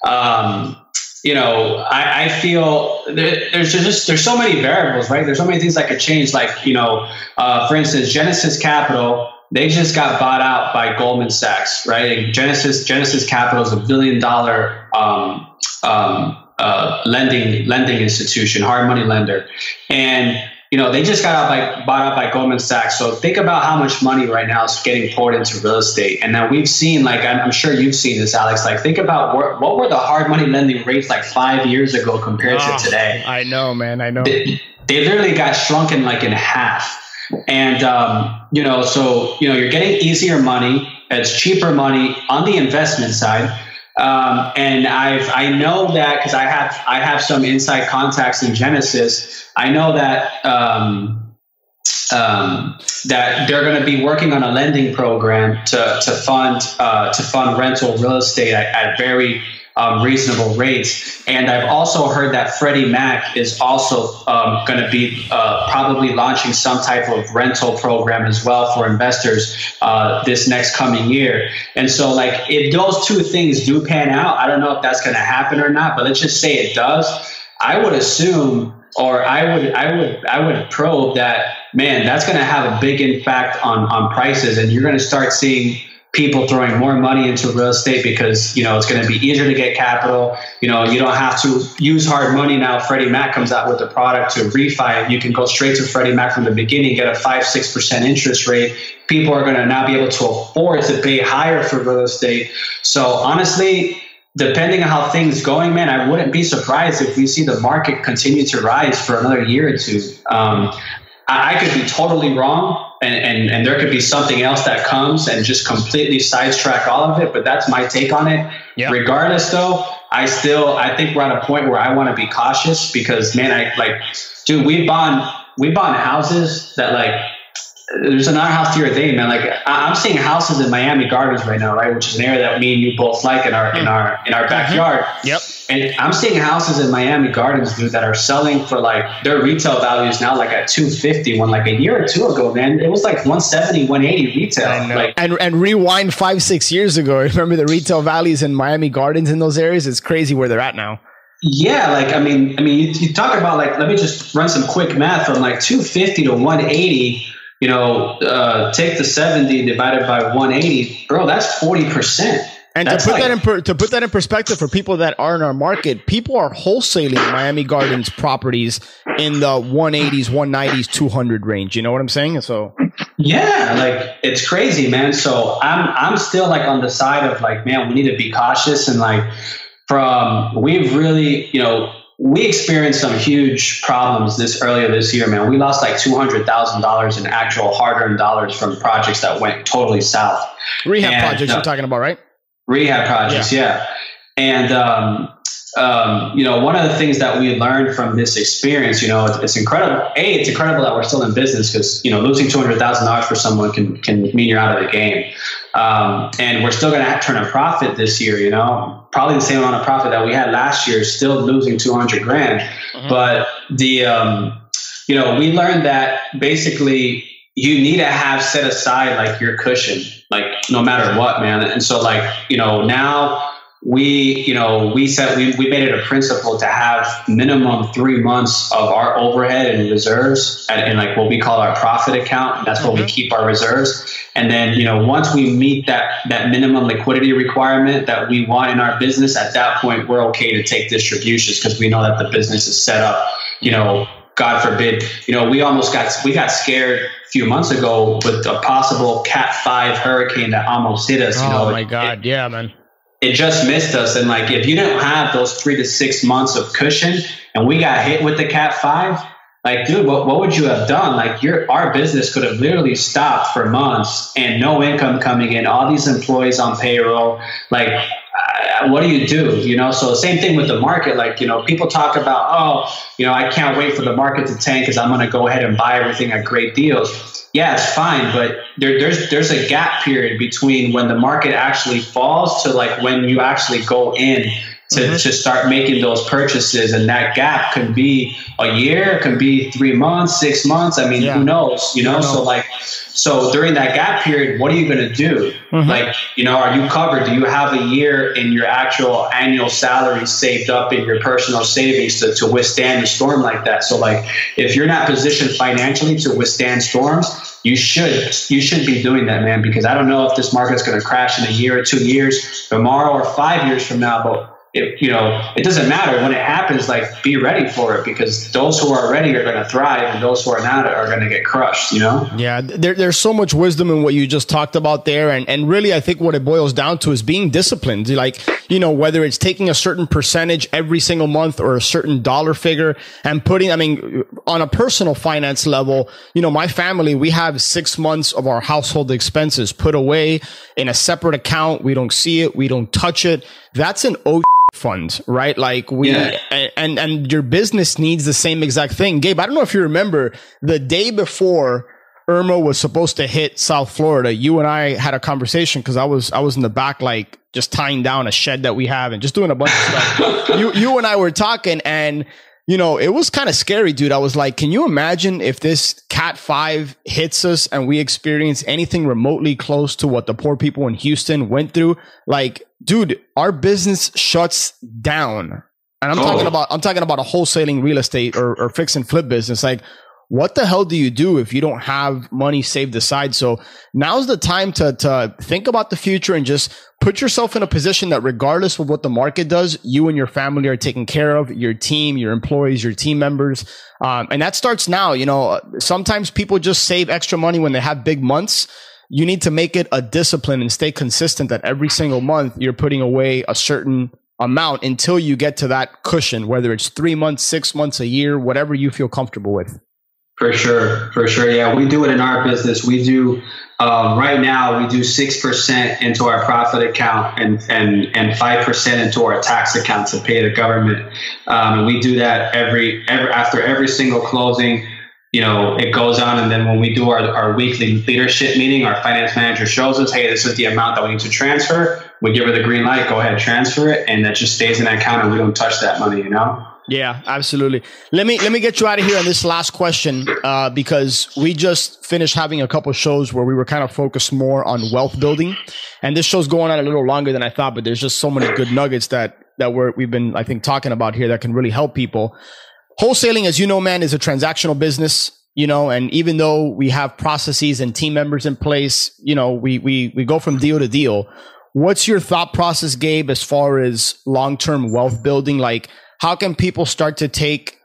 um, you know, I, I feel there, there's just, there's so many variables, right? There's so many things that could change. Like, you know, uh, for instance, Genesis Capital, they just got bought out by Goldman Sachs, right? And Genesis, Genesis Capital is a billion dollar, um, um, uh, lending, lending institution, hard money lender. And, you know, they just got out by, bought out by Goldman Sachs. So think about how much money right now is getting poured into real estate. And now we've seen, like, I'm, I'm sure you've seen this, Alex, like think about what, what were the hard money lending rates like five years ago compared oh, to today? I know, man. I know. They, they literally got shrunken like in half. And, um, you know, so, you know, you're getting easier money. It's cheaper money on the investment side. Um, and I've, I know that because I have, I have some inside contacts in Genesis. I know that, um, um, that they're going to be working on a lending program to, to fund, uh, to fund rental real estate at, at very, um, reasonable rates. And I've also heard that Freddie Mac is also, um, going to be, uh, probably launching some type of rental program as well for investors, uh, this next coming year. And so like if those two things do pan out, I don't know if that's going to happen or not, but let's just say it does. I would assume, or I would, I would, I would probe that, man, that's going to have a big impact on, on prices. And you're going to start seeing people throwing more money into real estate because, you know, it's going to be easier to get capital. You know, you don't have to use hard money now. Freddie Mac comes out with a product to refi. You can go straight to Freddie Mac from the beginning, get a five, six percent interest rate. People are going to now be able to afford to pay higher for real estate. So honestly, depending on how things going, man, I wouldn't be surprised if we see the market continue to rise for another year or two. Um, I, I could be totally wrong. And, and and there could be something else that comes and just completely sidetrack all of it. But that's my take on it. Yeah. Regardless, though, I still I think we're at a point where I want to be cautious because, man, I like, dude, we bought we bought houses that like there's another house to your thing, man. Like I, I'm seeing houses in Miami Gardens right now, right, which is an area that me and you both like in our mm. in our in our backyard. Mm-hmm. Yep. And I'm seeing houses in Miami Gardens, dude, that are selling for like their retail values now, like at two fifty. When like a year or two ago, man, it was like one seventy, one eighty retail. Like, and and rewind five, six years ago. Remember the retail values in Miami Gardens in those areas? It's crazy where they're at now. Yeah, like I mean, I mean, you, you talk about like, let me just run some quick math from like two fifty to one eighty. You know, uh, take the seventy divided by one eighty, bro. That's forty percent. And That's to put like, that in per, to put that in perspective for people that are in our market, people are wholesaling Miami Gardens properties in the one eighties, one nineties, two hundred range. You know what I'm saying? So yeah, like it's crazy, man. So I'm I'm still like on the side of like, man, we need to be cautious and like from we've really, you know, we experienced some huge problems this earlier this year, man. We lost like two hundred thousand dollars in actual hard-earned dollars from projects that went totally south. Rehab and, projects uh, you're talking about, right? Rehab projects, yeah. yeah. And, um, um, you know, one of the things that we learned from this experience, you know, it's, it's incredible. A, it's incredible that we're still in business because, you know, losing two hundred thousand dollars for someone can, can mean you're out of the game. Um, and we're still going to turn a profit this year, you know, probably the same amount of profit that we had last year, still losing two hundred grand. Mm-hmm. But the, um, you know, we learned that basically you need to have set aside like your cushion, like no matter what, man. And so like, you know, now we, you know, we said we, we made it a principle to have minimum three months of our overhead and reserves and, and like what we call our profit account. And that's where mm-hmm. we keep our reserves. And then, you know, once we meet that, that minimum liquidity requirement that we want in our business, at that point, we're okay to take distributions because we know that the business is set up, you know, God forbid, you know, we almost got, we got scared a few months ago with a possible Cat five hurricane that almost hit us. You oh know, my it, God. It, yeah, man. It just missed us. And like, if you didn't have those three to six months of cushion and we got hit with the Cat five, like, dude, what, what would you have done? Like your, our business could have literally stopped for months and no income coming in, all these employees on payroll, like, Uh, what do you do? You know, so same thing with the market. Like, you know, people talk about, oh, you know, I can't wait for the market to tank because I'm going to go ahead and buy everything at great deals. Yeah, it's fine. But there, there's there's a gap period between when the market actually falls to like when you actually go in to, mm-hmm. to start making those purchases. And that gap can be a year, it can be three months, six months. I mean, yeah. who knows, you know? know? So like, so during that gap period, what are you going to do? Mm-hmm. Like, you know, are you covered? Do you have a year in your actual annual salary saved up in your personal savings to, to withstand a storm like that? So like, if you're not positioned financially to withstand storms, you should, you should be doing that, man, because I don't know if this market's going to crash in a year or two years, tomorrow or five years from now, but It, you know, it doesn't matter when it happens, like be ready for it because those who are ready are going to thrive and those who are not are going to get crushed, you know? Yeah. There, there's so much wisdom in what you just talked about there. And, and really, I think what it boils down to is being disciplined. Like, you know, whether it's taking a certain percentage every single month or a certain dollar figure and putting, I mean, on a personal finance level, you know, my family, we have six months of our household expenses put away in a separate account. We don't see it. We don't touch it. That's an O fund, right? Like we, yeah. and, and your business needs the same exact thing. Gabe, I don't know if you remember the day before Irma was supposed to hit South Florida, you and I had a conversation because I was, I was in the back, like just tying down a shed that we have and just doing a bunch of stuff. you, you and I were talking and, you know, it was kind of scary, dude. I was like, can you imagine if this Cat five hits us and we experience anything remotely close to what the poor people in Houston went through? Like, dude, our business shuts down. And I'm oh. talking about, I'm talking about a wholesaling real estate or, or fix and flip business. Like, what the hell do you do if you don't have money saved aside? So now's the time to, to think about the future and just put yourself in a position that regardless of what the market does, you and your family are taken care of, your team, your employees, your team members. Um, and that starts now. You know, sometimes people just save extra money when they have big months. You need to make it a discipline and stay consistent that every single month you're putting away a certain amount until you get to that cushion, whether it's three months, six months, a year, whatever you feel comfortable with. For sure. For sure. Yeah. We do it in our business. We do, um, right now we do six percent into our profit account and, and, and five percent into our tax account to pay the government. Um, and we do that every, every, after every single closing. you know, it goes on. And then when we do our, our weekly leadership meeting, our finance manager shows us, hey, this is the amount that we need to transfer. We give her the green light, go ahead, transfer it. And that just stays in that account and we don't touch that money, you know? Yeah, absolutely. Let me let me get you out of here on this last question, uh, because we just finished having a couple of shows where we were kind of focused more on wealth building. And this show's going on a little longer than I thought, but there's just so many good nuggets that that we're, we've been, I think, talking about here that can really help people. Wholesaling, as you know, man, is a transactional business, you know, and even though we have processes and team members in place, you know, we we we go from deal to deal. What's your thought process, Gabe, as far as long-term wealth building? Like, how can people start to take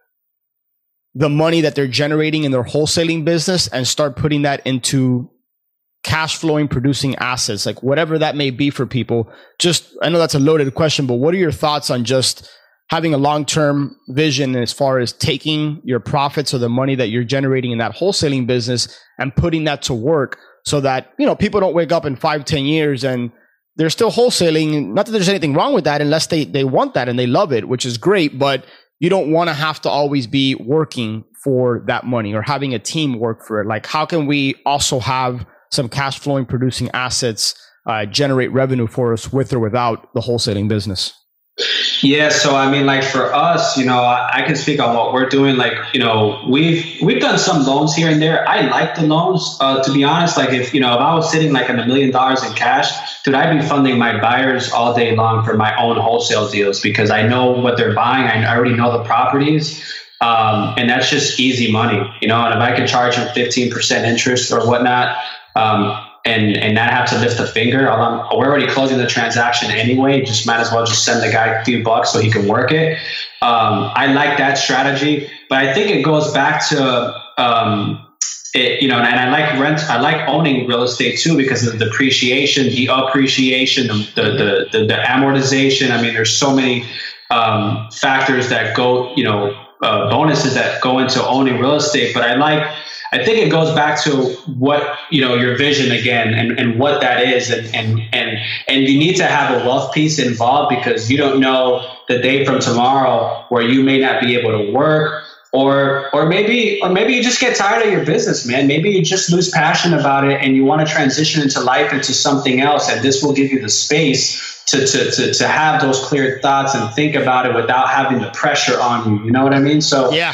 the money that they're generating in their wholesaling business and start putting that into cash flowing, producing assets, like whatever that may be for people? Just, I know that's a loaded question, but what are your thoughts on just having a long-term vision as far as taking your profits or the money that you're generating in that wholesaling business and putting that to work so that, you know, people don't wake up in five, ten years and they're still wholesaling? Not that there's anything wrong with that unless they, they want that and they love it, which is great, but you don't want to have to always be working for that money or having a team work for it. Like, how can we also have some cash flowing, producing assets, uh, generate revenue for us with or without the wholesaling business? Yeah, so I mean, like for us, you know, I, I can speak on what we're doing. Like, you know, we've we've done some loans here and there. I like the loans, uh, to be honest. Like, if you know, if I was sitting like on a million dollars in cash, dude, I'd be funding my buyers all day long for my own wholesale deals because I know what they're buying. I already know the properties, um, and that's just easy money, you know. And if I could charge them fifteen percent interest or whatnot, um, and and not have to lift a finger, I'll, we're already closing the transaction anyway. Just might as well just send the guy a few bucks so he can work it. Um, I like that strategy, but I think it goes back to, um, it, you know, and I like rent. I like owning real estate too because of the depreciation, the appreciation, the the the, the amortization. I mean, there's so many um, factors that go, you know, uh, bonuses that go into owning real estate. But I like. I think it goes back to what, you know, your vision again and, and what that is. And, and, and, and you need to have a wealth piece involved because you don't know the day from tomorrow where you may not be able to work or, or maybe, or maybe you just get tired of your business, man. Maybe you just lose passion about it and you want to transition into life into something else. And this will give you the space to, to, to, to have those clear thoughts and think about it without having the pressure on you. You know what I mean? So yeah.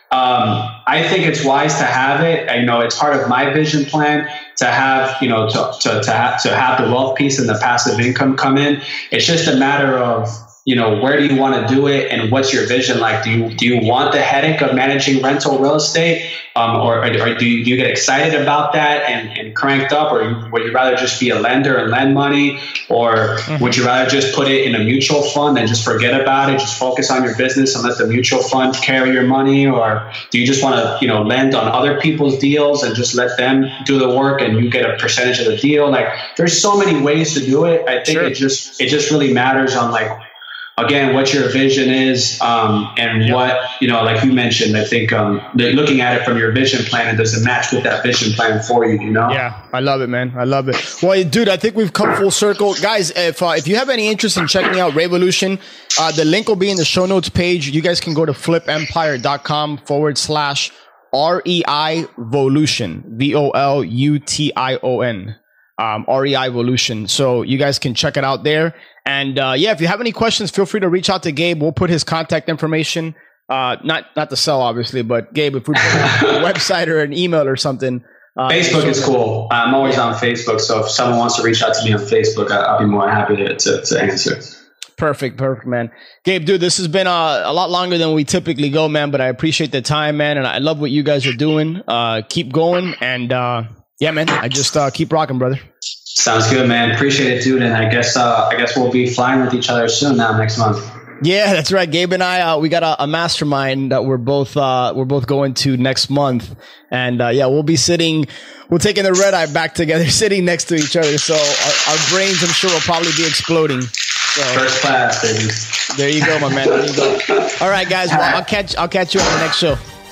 Um, I think it's wise to have it. I know it's part of my vision plan to have, you know, to, to, to have, to have the wealth piece and the passive income come in. It's just a matter of, you know, where do you want to do it and what's your vision like? Do you do you want the headache of managing rental real estate, um, or, or do you, do you get excited about that and, and cranked up, or would you rather just be a lender and lend money, or mm-hmm. would you rather just put it in a mutual fund and just forget about it, just focus on your business and let the mutual fund carry your money, or do you just want to, you know, lend on other people's deals and just let them do the work and you get a percentage of the deal? Like, there's so many ways to do it. I think sure. it just it just really matters on like. Again, what your vision is, um, and yep. what, you know, like you mentioned, I think um, looking at it from your vision plan, and does it match with that vision plan for you, you know? Yeah, I love it, man. I love it. Well, dude, I think we've come full circle. Guys, if uh, if you have any interest in checking out Revolution, uh, the link will be in the show notes page. You guys can go to flipempire.com forward slash R E I Volution, V O L U T I O N. Um, R E I Volution. So you guys can check it out there. And uh, yeah, if you have any questions, feel free to reach out to Gabe. We'll put his contact information, uh, not not to sell, obviously, but Gabe, if we put a website or an email or something. Uh, Facebook is cool. I'm always on Facebook. So if someone wants to reach out to me on Facebook, I'll be more happy to, to, to answer. Perfect. Perfect, man. Gabe, dude, this has been uh, a lot longer than we typically go, man, but I appreciate the time, man. And I love what you guys are doing. Uh, keep going. And uh, yeah, man, I just uh, keep rocking, brother. Sounds good, man. Appreciate it, dude. And I guess uh, I guess we'll be flying with each other soon now next month. Yeah, that's right. Gabe and I, uh, we got a, a mastermind that we're both uh, we're both going to next month, and uh, yeah, we'll be sitting, we're taking the red eye back together, sitting next to each other. So our, our brains, I'm sure, will probably be exploding. So, first class, baby. There you go, my man. There you go. All right, guys. Well, I'll catch I'll catch you on the next show.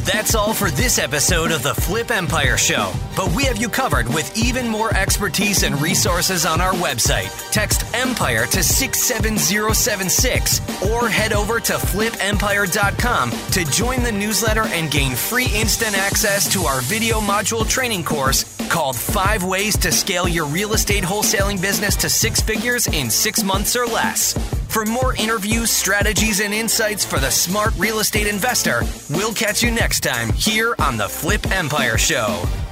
That's all for this episode of the Flip Empire Show, but we have you covered with even more expertise and resources on our website. Text EMPIRE to six seven zero seven six or head over to flip empire dot com to join the newsletter and gain free instant access to our video module training course called Five Ways to Scale Your Real Estate Wholesaling Business to Six Figures in Six Months or Less. For more interviews, strategies, and insights for the smart real estate investor, we'll catch you next time here on the Flip Empire Show.